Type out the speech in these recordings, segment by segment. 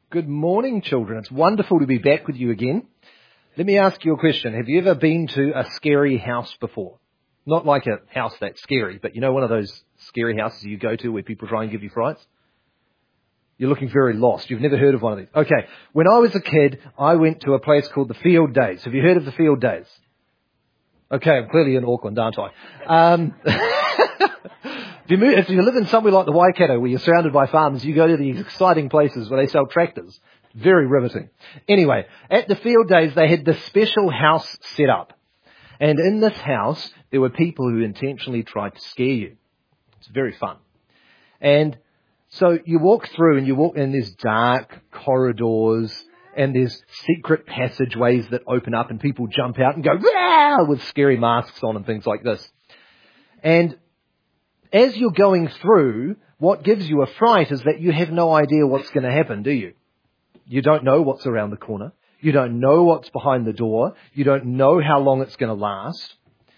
Good morning, children. It's wonderful to be back with you again. Let me ask you a question. Have you ever been to a scary house before? Not like a house that's scary, but you know one of those scary houses you go to where people try and give you frights? You're looking very lost. You've never heard of one of these. Okay, when I was a kid, I went to a place called the Field Days. Have you heard of the Field Days? Okay, I'm clearly in Auckland, aren't I? If you live in somewhere like the Waikato where you're surrounded by farms, you go to these exciting places where they sell tractors. Very riveting. Anyway, at the Field Days, they had this special house set up. And in this house, there were people who intentionally tried to scare you. It's very fun. And so you walk through and there's dark corridors and there's secret passageways that open up and people jump out and go, "Rah!" with scary masks on and things like this. And as you're going through, what gives you a fright is that you have no idea what's going to happen, do you? You don't know what's around the corner. You don't know what's behind the door. You don't know how long it's going to last.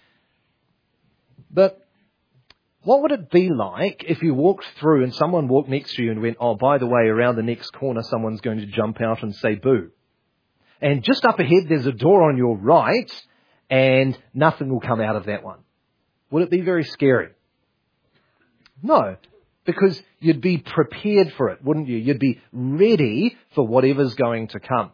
But what would it be like if you walked through and someone walked next to you and went, "Oh, by the way, around the next corner, someone's going to jump out and say boo. And just up ahead, there's a door on your right and nothing will come out of that one." Would it be very scary? No, because you'd be prepared for it, wouldn't you? You'd be ready for whatever's going to come.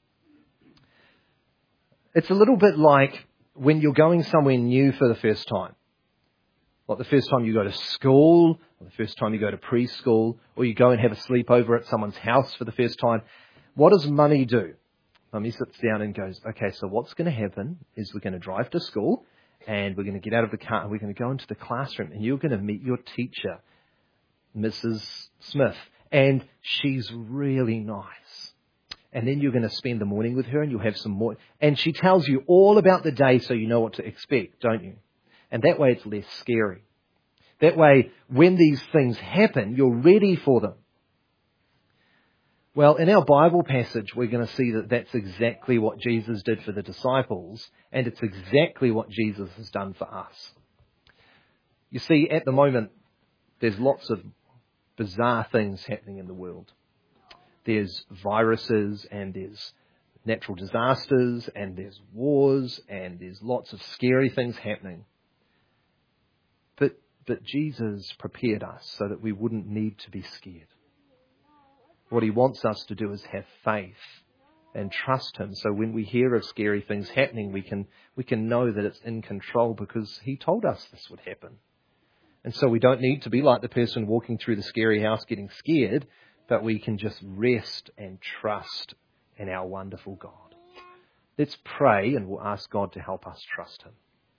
It's a little bit like when you're going somewhere new for the first time. Like the first time you go to school, or the first time you go to preschool, or you go and have a sleepover at someone's house for the first time. What does Mummy do? Mummy sits down and goes, "Okay, so what's going to happen is we're going to drive to school, and we're going to get out of the car and we're going to go into the classroom and you're going to meet your teacher, Mrs. Smith, and she's really nice. And then you're going to spend the morning with her and you'll have some more." And she tells you all about the day so you know what to expect, don't you? And that way it's less scary. That way, when these things happen, you're ready for them. Well, in our Bible passage, we're going to see that that's exactly what Jesus did for the disciples, and it's exactly what Jesus has done for us. You see, at the moment, there's lots of bizarre things happening in the world. There's viruses, and there's natural disasters, and there's wars, and there's lots of scary things happening. But Jesus prepared us so that we wouldn't need to be scared. What he wants us to do is have faith and trust him. So when we hear of scary things happening, we can know that it's in control because he told us this would happen. And so we don't need to be like the person walking through the scary house getting scared, but we can just rest and trust in our wonderful God. Let's pray and we'll ask God to help us trust him.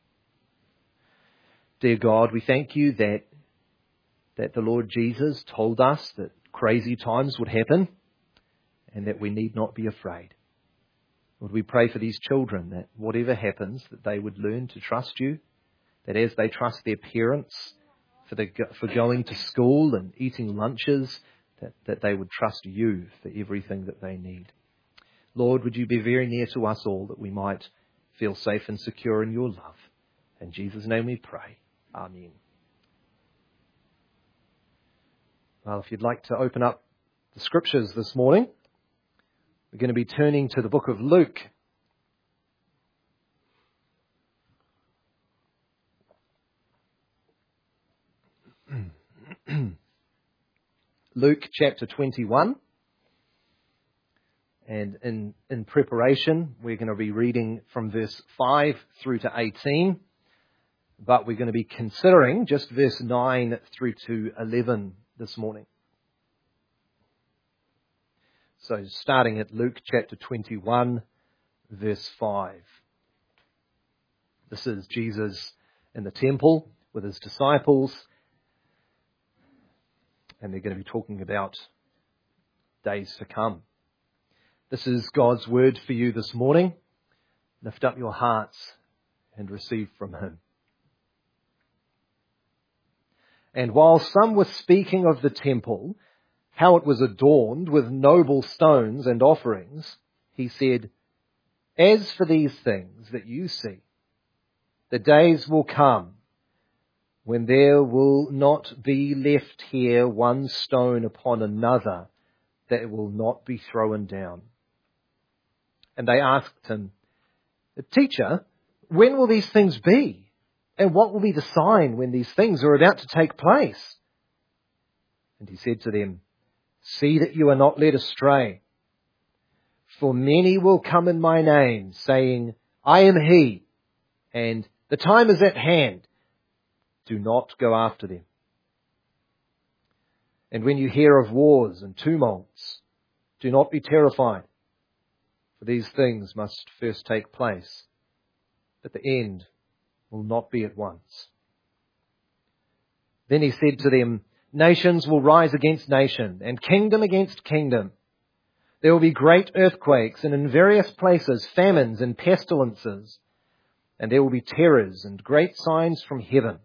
Dear God, we thank you that the Lord Jesus told us that crazy times would happen and that we need not be afraid. Lord, we pray for these children that whatever happens, that they would learn to trust you, that as they trust their parents for going to school and eating lunches, that they would trust you for everything that they need. Lord, would you be very near to us all that we might feel safe and secure in your love. In Jesus' name we pray. Amen. Well, if you'd like to open up the scriptures this morning, we're going to be turning to the book of Luke. Luke chapter 21. And in preparation, we're going to be reading from verse 5 through to 18. But we're going to be considering just verse 9 through to 11 this morning. So starting at Luke chapter 21, verse 5. This is Jesus in the temple with his disciples. And they're going to be talking about days to come. This is God's word for you this morning. Lift up your hearts and receive from him. And while some were speaking of the temple, how it was adorned with noble stones and offerings, he said, "As for these things that you see, the days will come when there will not be left here one stone upon another that it will not be thrown down. And they asked him, Teacher, when will these things be? And what will be the sign when these things are about to take place? And he said to them, See that you are not led astray. For many will come in my name, saying, I am he, and the time is at hand. Do not go after them. And when you hear of wars and tumults, do not be terrified, for these things must first take place, but the end will not be at once. Then he said to them, Nations will rise against nation, and kingdom against kingdom. There will be great earthquakes, and in various places famines and pestilences, and there will be terrors and great signs from heaven.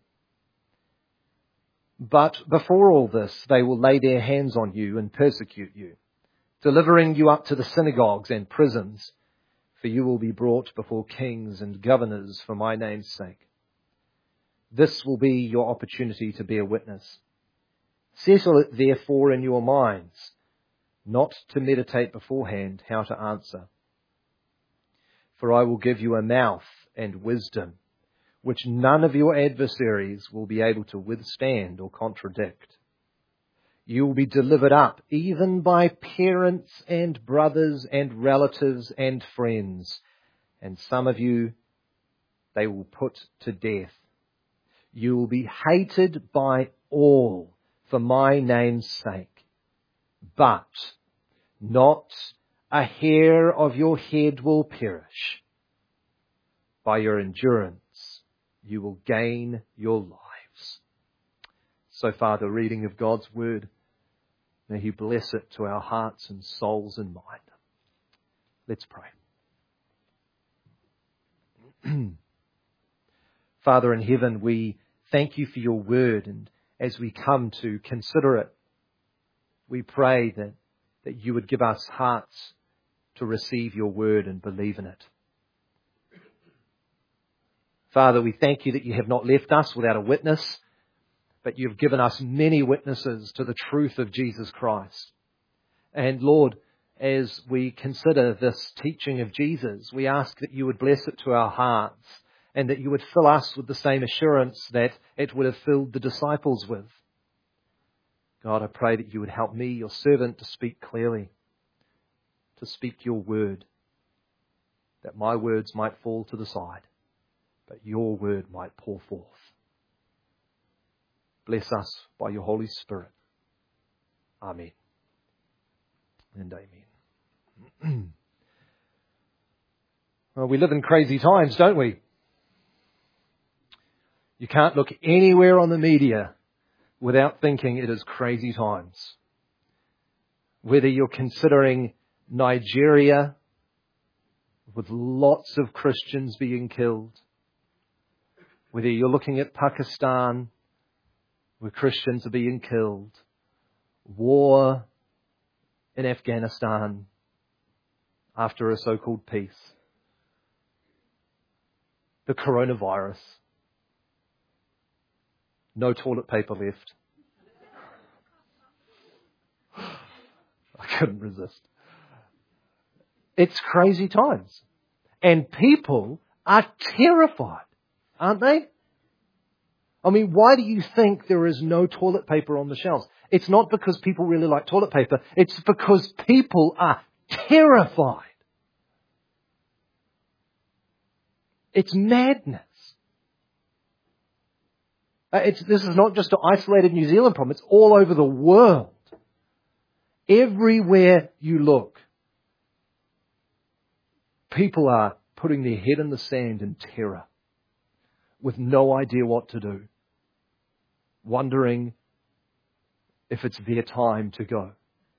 But before all this, they will lay their hands on you and persecute you, delivering you up to the synagogues and prisons, for you will be brought before kings and governors for my name's sake. This will be your opportunity to bear witness. Settle it therefore in your minds, not to meditate beforehand how to answer. For I will give you a mouth and wisdom, which none of your adversaries will be able to withstand or contradict. You will be delivered up even by parents and brothers and relatives and friends, and some of you they will put to death. You will be hated by all for my name's sake, but not a hair of your head will perish. By your endurance you will gain your lives. So far, the reading of God's Word. May He bless it to our hearts and souls and mind. Let's pray. Father in heaven, we thank you for your Word, and as we come to consider it, we pray that you would give us hearts to receive your Word and believe in it. Father, we thank you that you have not left us without a witness, but you've given us many witnesses to the truth of Jesus Christ. And Lord, as we consider this teaching of Jesus, we ask that you would bless it to our hearts and that you would fill us with the same assurance that it would have filled the disciples with. God, I pray that you would help me, your servant, to speak clearly, to speak your word, that my words might fall to the side, but your word might pour forth. Bless us by your Holy Spirit. Amen. And amen. Well, we live in crazy times, don't we? You can't look anywhere on the media without thinking it is crazy times. Whether you're considering Nigeria with lots of Christians being killed, whether you're looking at Pakistan where Christians are being killed, war in Afghanistan after a so-called peace, the coronavirus, no toilet paper left. I couldn't resist. It's crazy times. And people are terrified, aren't they? I mean, why do you think there is no toilet paper on the shelves? It's not because people really like toilet paper. It's because people are terrified. It's madness. This is not just an isolated New Zealand problem. It's all over the world. Everywhere you look, people are putting their head in the sand in terror with no idea what to do, wondering if it's their time to go.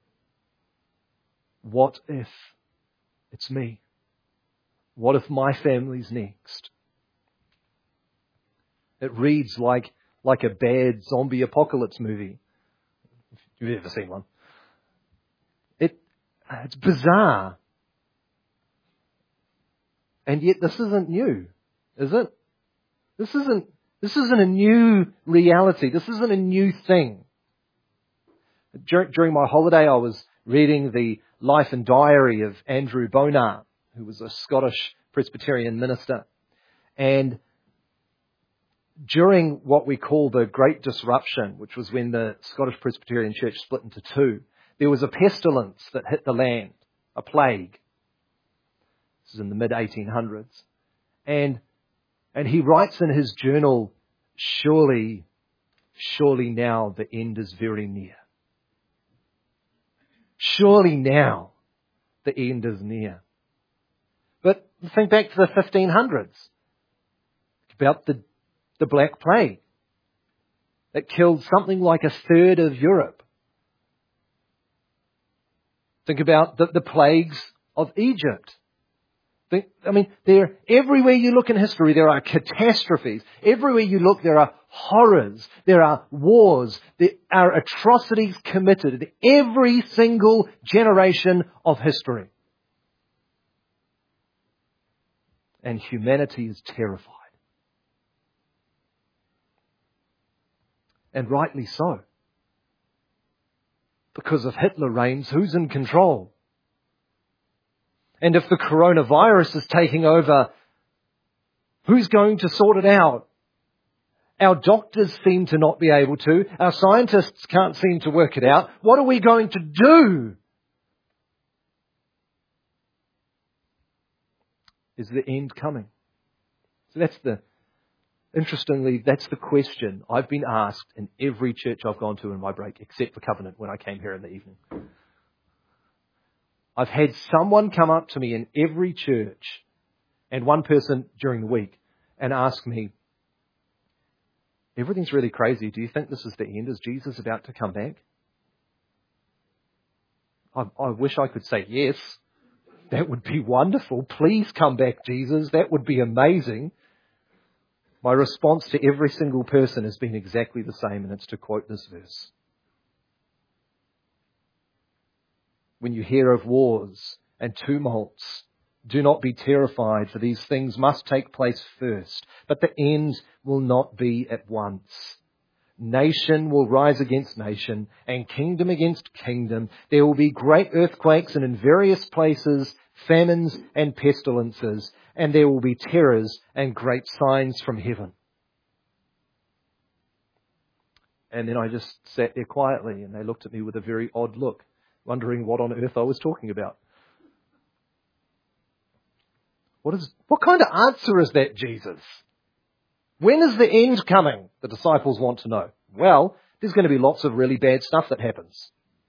What if it's me? What if my family's next? It reads like a bad zombie apocalypse movie. If you've ever seen one. It's bizarre. And yet this isn't new, is it? This isn't a new reality. This isn't a new thing. During my holiday, I was reading the life and diary of Andrew Bonar, who was a Scottish Presbyterian minister. And during what we call the Great Disruption, which was when the Scottish Presbyterian Church split into two, there was a pestilence that hit the land, a plague. This is in the mid-1800s. And he writes in his journal, surely now the end is very near. Surely now the end is near. But think back to the 1500s, about the Black Plague that killed something like a third of Europe. Think about the plagues of Egypt. Everywhere you look in history, there are catastrophes. Everywhere you look, there are horrors. There are wars. There are atrocities committed in every single generation of history. And humanity is terrified. And rightly so. Because if Hitler reigns, who's in control? And if the coronavirus is taking over, who's going to sort it out? Our doctors seem to not be able to. Our scientists can't seem to work it out. What are we going to do? Is the end coming? So interestingly, that's the question I've been asked in every church I've gone to in my break, except for Covenant when I came here in the evening. I've had someone come up to me in every church, and one person during the week, and ask me, everything's really crazy. Do you think this is the end? Is Jesus about to come back? I wish I could say yes. That would be wonderful. Please come back, Jesus. That would be amazing. My response to every single person has been exactly the same, and it's to quote this verse. When you hear of wars and tumults, do not be terrified, for these things must take place first, but the end will not be at once. Nation will rise against nation, and kingdom against kingdom. There will be great earthquakes, and in various places famines and pestilences, and there will be terrors and great signs from heaven. And then I just sat there quietly, and they looked at me with a very odd look, wondering what on earth I was talking about. What kind of answer is that, Jesus? When is the end coming? The disciples want to know. Well, there's going to be lots of really bad stuff that happens.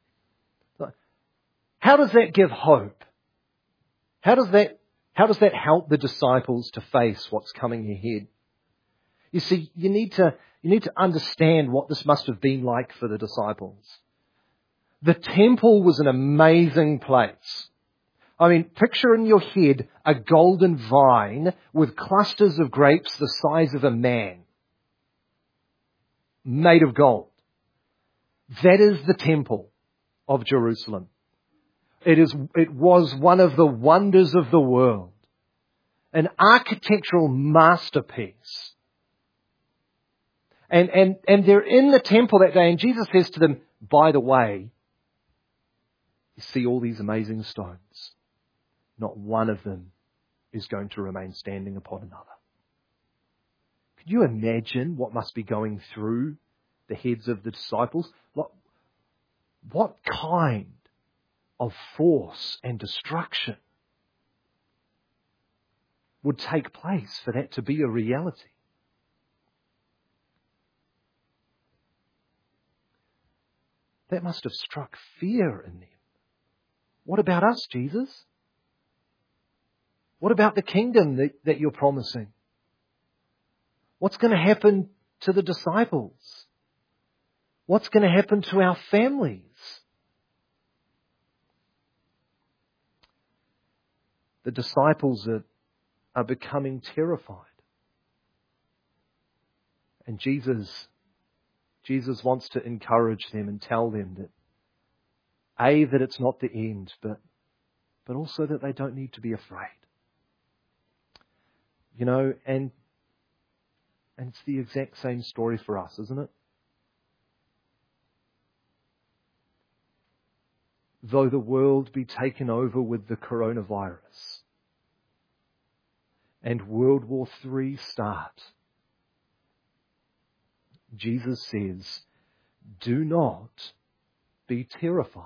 How does that give hope? How does that help the disciples to face what's coming ahead? You see, you need to understand what this must have been like for the disciples. The temple was an amazing place. I mean, picture in your head a golden vine with clusters of grapes the size of a man, made of gold. That is the temple of Jerusalem. It was one of the wonders of the world, an architectural masterpiece. And they're in the temple that day, and Jesus says to them, by the way, you see all these amazing stones. Not one of them is going to remain standing upon another. Could you imagine what must be going through the heads of the disciples? What kind of force and destruction would take place for that to be a reality? That must have struck fear in them. What about us, Jesus? What about the kingdom that you're promising? What's going to happen to the disciples? What's going to happen to our families? The disciples are becoming terrified. And Jesus wants to encourage them and tell them that, that it's not the end, but also that they don't need to be afraid. You know, and it's the exact same story for us, isn't it? though the world be taken over with the coronavirus and World War III start, Jesus says, do not be terrified.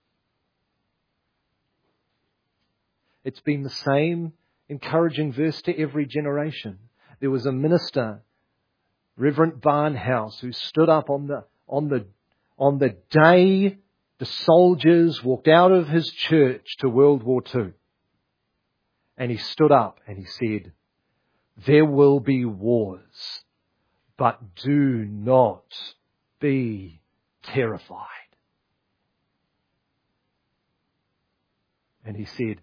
It's been the same encouraging verse to every generation. There was a minister, Reverend Barnhouse, who stood up on the day the soldiers walked out of his church to World War II. And he stood up and he said, there will be wars, but do not be terrified. And he said,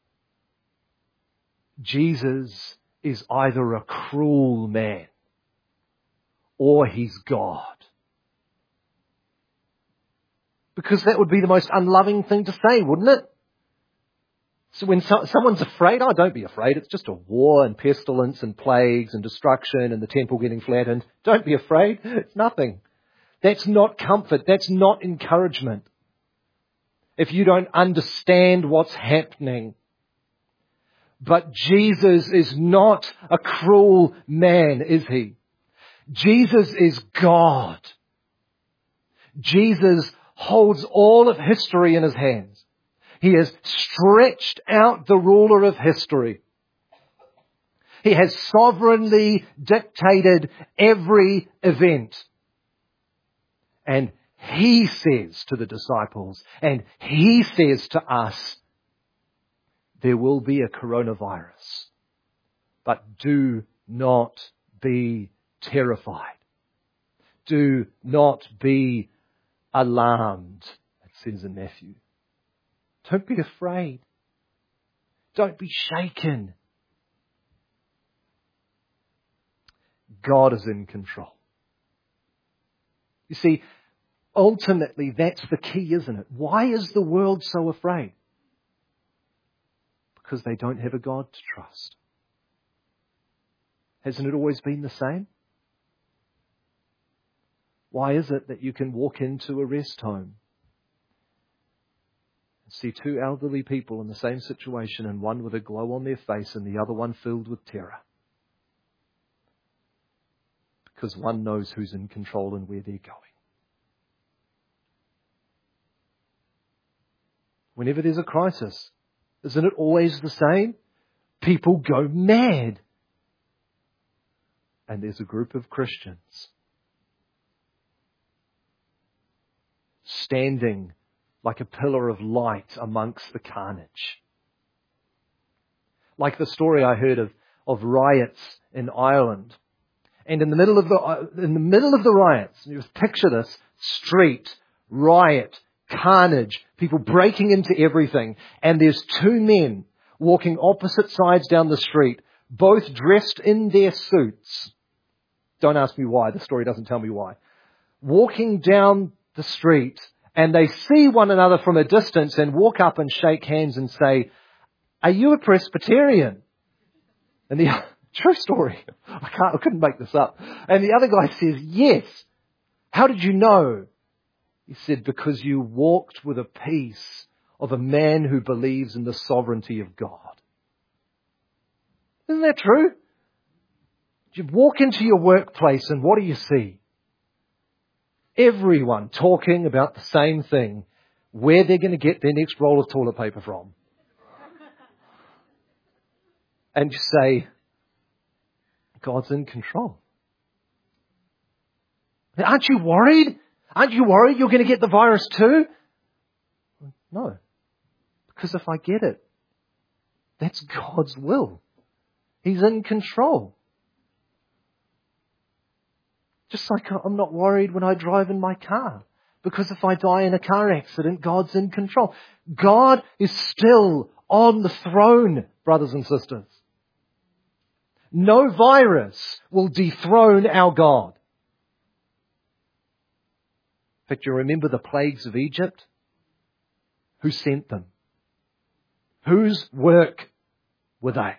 Jesus is either a cruel man or he's God. Because that would be the most unloving thing to say, wouldn't it? So when someone's afraid, oh, don't be afraid. It's just a war and pestilence and plagues and destruction and the temple getting flattened. Don't be afraid. It's nothing. That's not comfort. That's not encouragement. If you don't understand what's happening. But Jesus is not a cruel man, is he? Jesus is God. Jesus holds all of history in his hands. He has stretched out the ruler of history. He has sovereignly dictated every event. And he says to the disciples, and he says to us, there will be a coronavirus, but do not be terrified. Do not be alarmed, it says in Matthew. Don't be afraid. Don't be shaken. God is in control. You see, ultimately that's the key, isn't it? Why is the world so afraid? Because they don't have a God to trust. Hasn't it always been the same? Why is it that you can walk into a rest home and see two elderly people in the same situation, and one with a glow on their face and the other one filled with terror? Because one knows who's in control and where they're going. Whenever there's a crisis, isn't it always the same? People go mad. And there's a group of Christians standing like a pillar of light amongst the carnage. Like the story I heard of riots in Ireland. And in the middle of the riots, you just picture this, street, riot, carnage, people breaking into everything. And there's two men walking opposite sides down the street, both dressed in their suits. Don't ask me why, the story doesn't tell me why. Walking down the street, and they see one another from a distance and walk up and shake hands and say, "Are you a Presbyterian?" And the true story, I couldn't make this up. And the other guy says, "Yes." "How did you know?" He said, "Because you walked with a peace of a man who believes in the sovereignty of God." Isn't that true? You walk into your workplace and what do you see? Everyone talking about the same thing, where they're going to get their next roll of toilet paper from. And you say, God's in control. Aren't you worried? Aren't you worried you're going to get the virus too? No. Because if I get it, that's God's will. He's in control. Just like I'm not worried when I drive in my car. Because if I die in a car accident, God's in control. God is still on the throne, brothers and sisters. No virus will dethrone our God. In fact, you remember the plagues of Egypt? Who sent them? Whose work were they?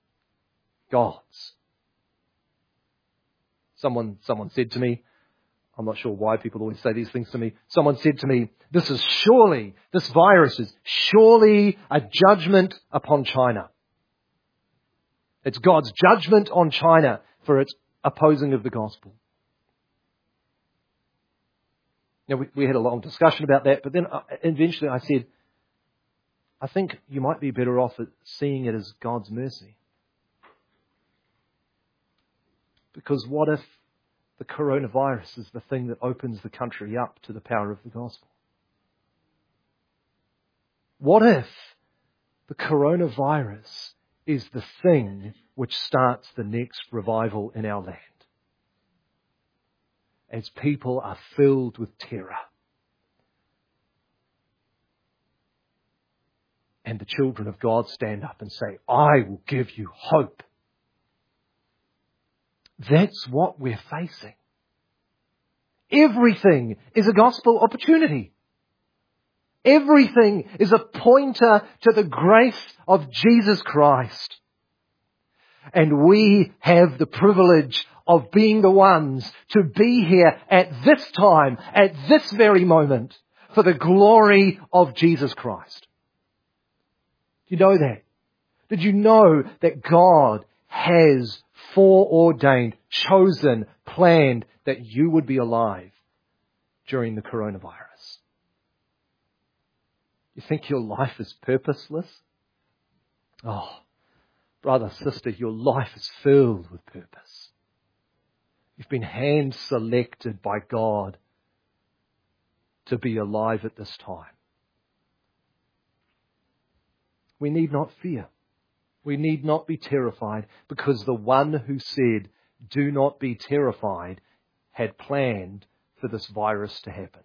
God's. Someone said to me, I'm not sure why people always say these things to me. Someone said to me, this virus is surely a judgment upon China. It's God's judgment on China for its opposing of the gospel. Now, we had a long discussion about that, but then eventually I said, I think you might be better off at seeing it as God's mercy. Because what if the coronavirus is the thing that opens the country up to the power of the gospel? What if the coronavirus is the thing which starts the next revival in our land? As people are filled with terror. And the children of God stand up and say, I will give you hope. That's what we're facing. Everything is a gospel opportunity. Everything is a pointer to the grace of Jesus Christ. And we have the privilege of being the ones to be here at this time, at this very moment, for the glory of Jesus Christ. Do you know that? Did you know that God has foreordained, chosen, planned that you would be alive during the coronavirus? You think your life is purposeless? Oh, brother, sister, your life is filled with purpose. You've been hand-selected by God to be alive at this time. We need not fear. We need not be terrified, because the one who said, do not be terrified, had planned for this virus to happen.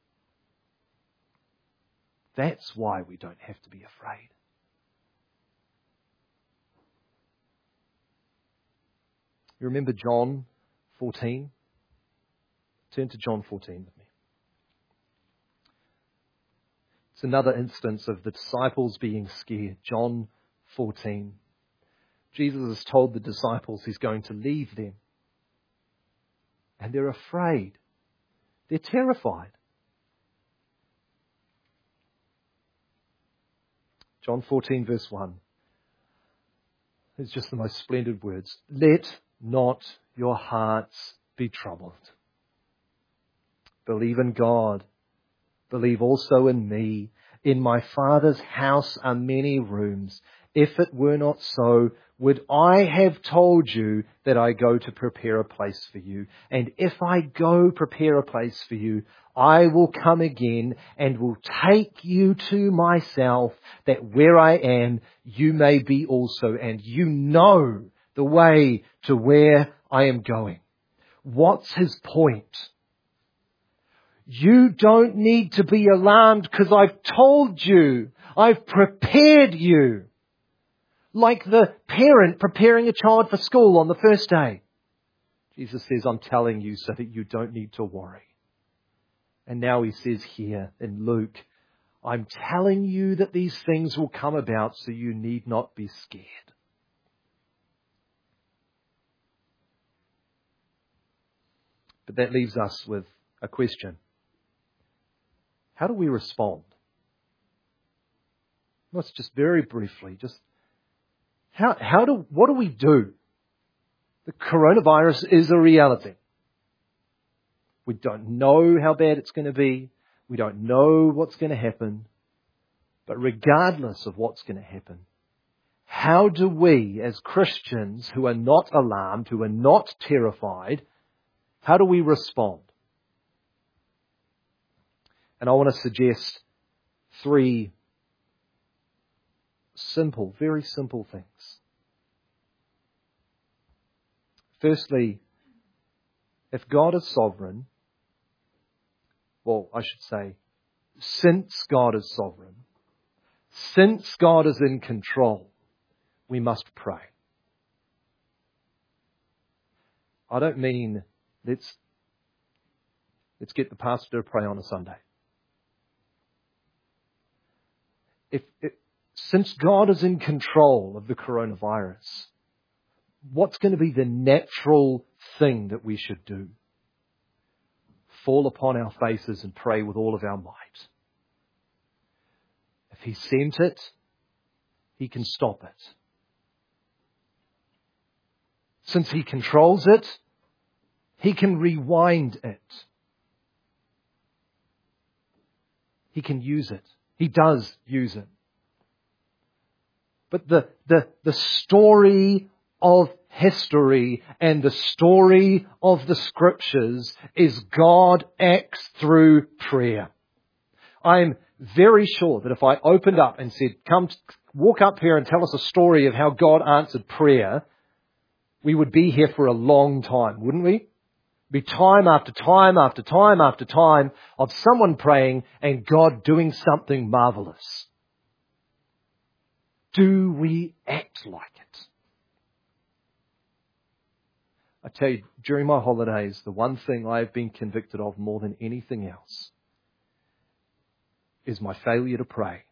That's why we don't have to be afraid. You remember John 14? Turn to John 14 with me. It's another instance of the disciples being scared. John 14. Jesus has told the disciples He's going to leave them. And they're afraid. They're terrified. John 14 verse 1. It's just the most splendid words. Let not your hearts be troubled. Believe in God. Believe also in me. In my Father's house are many rooms. If it were not so, would I have told you that I go to prepare a place for you? And if I go prepare a place for you, I will come again and will take you to myself, that where I am, you may be also. And you know the way to where I am going. What's his point? You don't need to be alarmed, because I've told you. I've prepared you. Like the parent preparing a child for school on the first day. Jesus says, I'm telling you so that you don't need to worry. And now He says here in Luke, I'm telling you that these things will come about, so you need not be scared. But that leaves us with a question. How do we respond? Let's just very briefly, what do we do? The coronavirus is a reality. We don't know how bad it's going to be. We don't know what's going to happen. But regardless of what's going to happen, how do we as Christians who are not alarmed, who are not terrified, how do we respond? And I want to suggest 3 simple, very simple things. Firstly, if God is sovereign, well, I should say, since God is sovereign, since God is in control, we must pray. I don't mean let's get the pastor to pray on a Sunday. Since God is in control of the coronavirus, what's going to be the natural thing that we should do? fall upon our faces and pray with all of our might. If He sent it, He can stop it. Since He controls it, He can rewind it. He can use it. He does use it. But the story of history and the story of the Scriptures is God acts through prayer. I'm very sure that if I opened up and said, come, walk up here and tell us a story of how God answered prayer, we would be here for a long time, wouldn't we? Be time after time after time after time of someone praying and God doing something marvelous. Do we act like it? I tell you, during my holidays, the one thing I have been convicted of more than anything else is my failure to pray.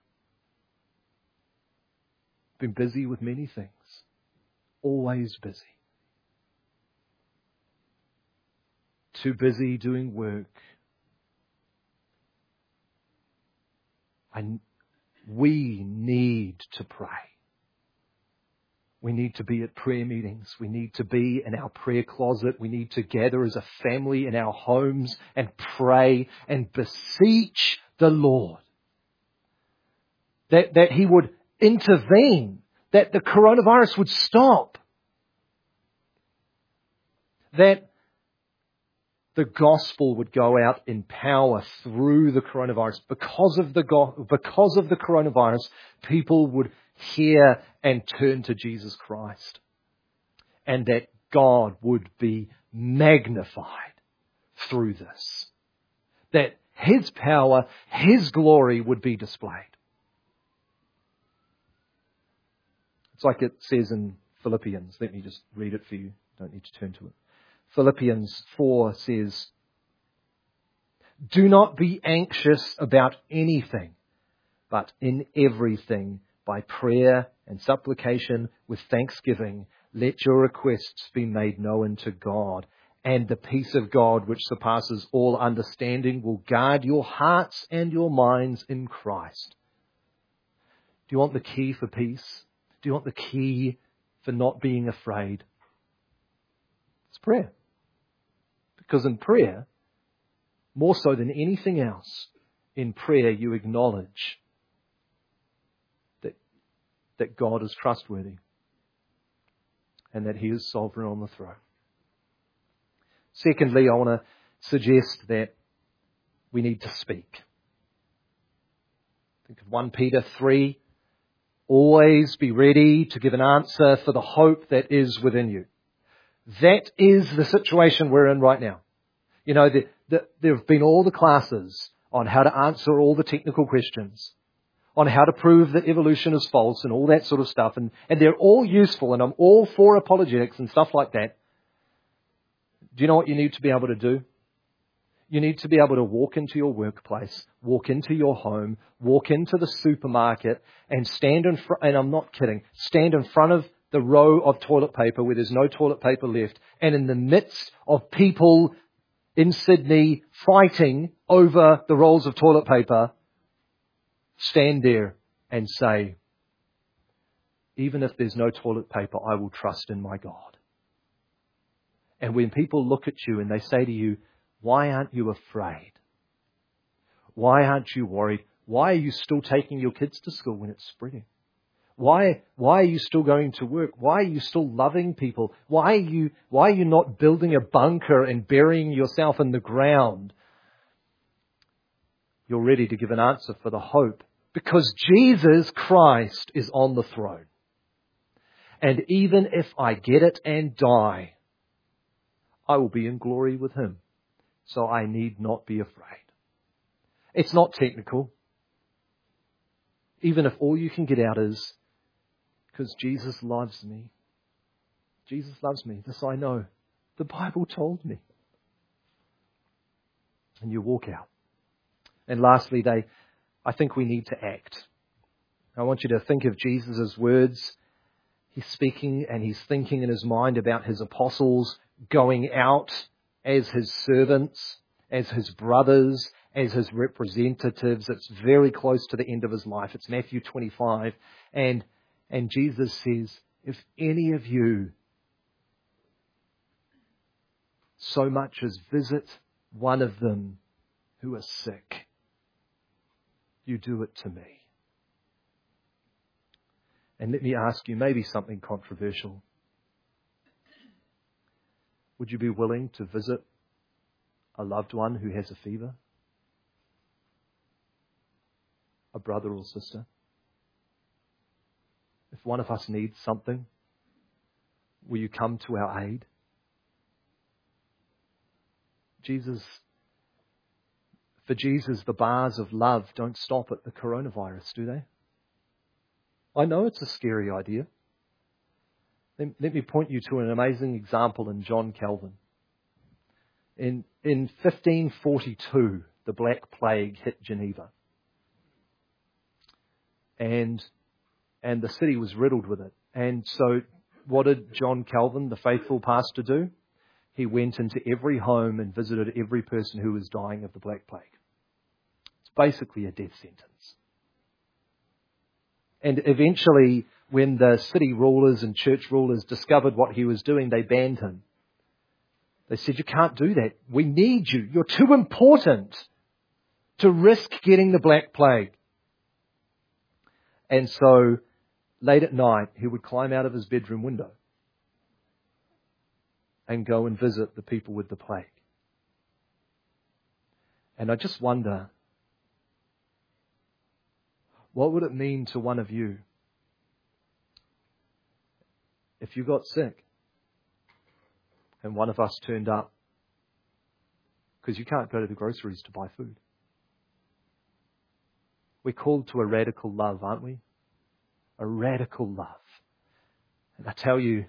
Been busy with many things. Always busy. Too busy doing work. We need to pray. We need to be at prayer meetings. We need to be in our prayer closet. We need to gather as a family in our homes and pray and beseech the Lord that He would intervene, that the coronavirus would stop, that the gospel would go out in power through the coronavirus. Because of the coronavirus, people would hear and turn to Jesus Christ. And that God would be magnified through this. That His power, His glory would be displayed. It's like it says in Philippians. Let me just read it for you. Don't need to turn to it. Philippians 4 says, "Do not be anxious about anything, but in everything, by prayer and supplication with thanksgiving, let your requests be made known to God. And the peace of God, which surpasses all understanding, will guard your hearts and your minds in Christ." Do you want the key for peace? Do you want the key for not being afraid? It's prayer. Because in prayer, more so than anything else, in prayer you acknowledge that God is trustworthy and that He is sovereign on the throne. Secondly, I want to suggest that we need to speak. Think of 1 Peter 3. Always be ready to give an answer for the hope that is within you. That is the situation we're in right now. You know, there have been all the classes on how to answer all the technical questions, on how to prove that evolution is false and all that sort of stuff. And they're all useful, and I'm all for apologetics and stuff like that. Do you know what you need to be able to do? You need to be able to walk into your workplace, walk into your home, walk into the supermarket and stand in front, and I'm not kidding, stand in front of the row of toilet paper where there's no toilet paper left, and in the midst of people in Sydney fighting over the rolls of toilet paper, stand there and say, even if there's no toilet paper, I will trust in my God. And when people look at you and they say to you, why aren't you afraid? Why aren't you worried? Why are you still taking your kids to school when it's spreading? Why are you still going to work? Why are you still loving people? Why are you not building a bunker and burying yourself in the ground? You're ready to give an answer for the hope, because Jesus Christ is on the throne. And even if I get it and die, I will be in glory with Him. So I need not be afraid. It's not technical. Even if all you can get out is, because Jesus loves me. Jesus loves me. This I know. The Bible told me. And you walk out. And lastly, I think we need to act. I want you to think of Jesus' words. He's speaking and He's thinking in His mind about His apostles going out as His servants as his brothers, as his representatives. It's very close to the end of his life. It's Matthew 25. And Jesus says, if any of you so much as visit one of them who are sick, you do it to me. And let me ask you, maybe something controversial. Would you be willing to visit a loved one who has a fever? A brother or sister? If one of us needs something, will you come to our aid? For Jesus, the bars of love don't stop at the coronavirus, do they? I know it's a scary idea. Let me point you to an amazing example in John Calvin. In 1542, the Black Plague hit Geneva. And the city was riddled with it. And so what did John Calvin, the faithful pastor, do? He went into every home and visited every person who was dying of the Black Plague. It's basically a death sentence. And eventually, when the city rulers and church rulers discovered what he was doing, they banned him. They said, you can't do that. We need you. You're too important to risk getting the Black Plague. And so, late at night, he would climb out of his bedroom window and go and visit the people with the plague. And I just wonder, what would it mean to one of you if you got sick and one of us turned up? Because you can't go to the groceries to buy food. We're called to a radical love, aren't we? A radical love. And I tell you,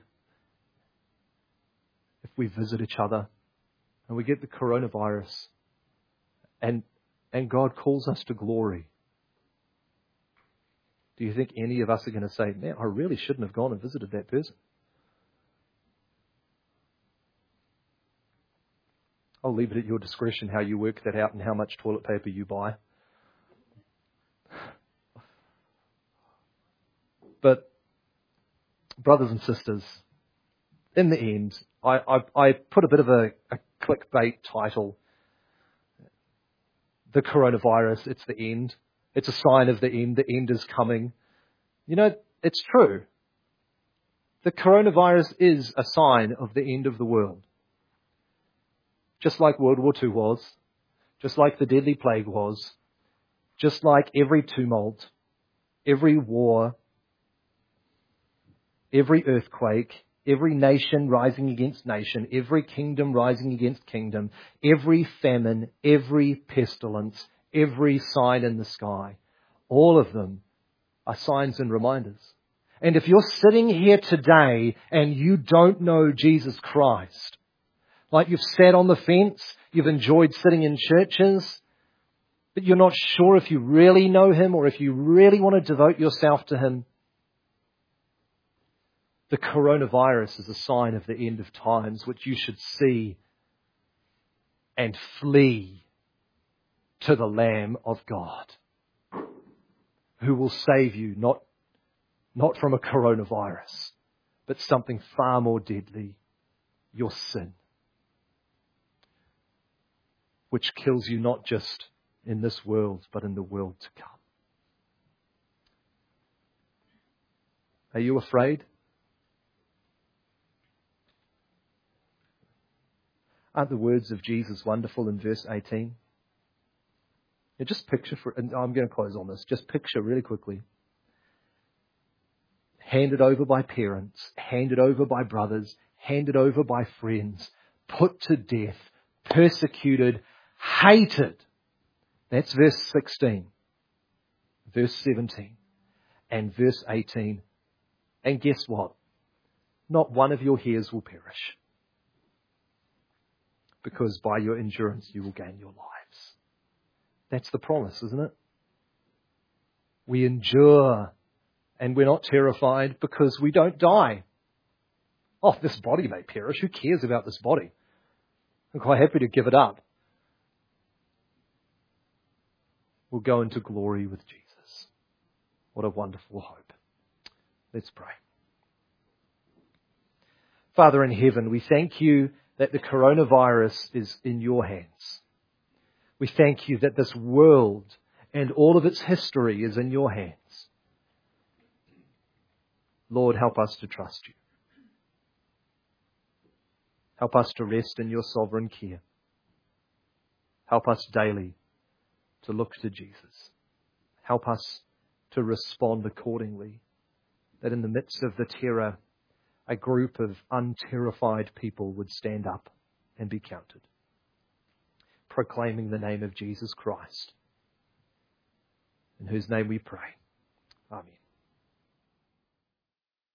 if we visit each other and we get the coronavirus and God calls us to glory, do you think any of us are going to say, man, I really shouldn't have gone and visited that person? I'll leave it at your discretion how you work that out and how much toilet paper you buy. But, brothers and sisters, in the end, I put a bit of a clickbait title. The coronavirus, it's the end. It's a sign of the end. The end is coming. You know, it's true. The coronavirus is a sign of the end of the world. Just like World War II was. Just like the deadly plague was. Just like every tumult, every war, every earthquake, every nation rising against nation, every kingdom rising against kingdom, every famine, every pestilence, every sign in the sky, all of them are signs and reminders. And if you're sitting here today and you don't know Jesus Christ, like you've sat on the fence, you've enjoyed sitting in churches, but you're not sure if you really know Him or if you really want to devote yourself to Him, the coronavirus is a sign of the end of times, which you should see and flee to the Lamb of God, who will save you not from a coronavirus, but something far more deadly, your sin, which kills you not just in this world, but in the world to come. Are you afraid? Aren't the words of Jesus wonderful in verse 18? Yeah, just picture, and I'm going to close on this, just picture really quickly. Handed over by parents, handed over by brothers, handed over by friends, put to death, persecuted, hated. That's verse 16, verse 17, and verse 18. And guess what? Not one of your hairs will perish, because by your endurance you will gain your lives. That's the promise, isn't it? We endure and we're not terrified because we don't die. Oh, this body may perish. Who cares about this body? I'm quite happy to give it up. will go into glory with Jesus. What a wonderful hope. Let's pray. Father in heaven, we thank you that the coronavirus is in your hands. We thank you that this world and all of its history is in your hands. Lord, help us to trust you. Help us to rest in your sovereign care. Help us daily to look to Jesus. Help us to respond accordingly, that in the midst of the terror, a group of unterrified people would stand up and be counted, proclaiming the name of Jesus Christ, in whose name we pray. Amen.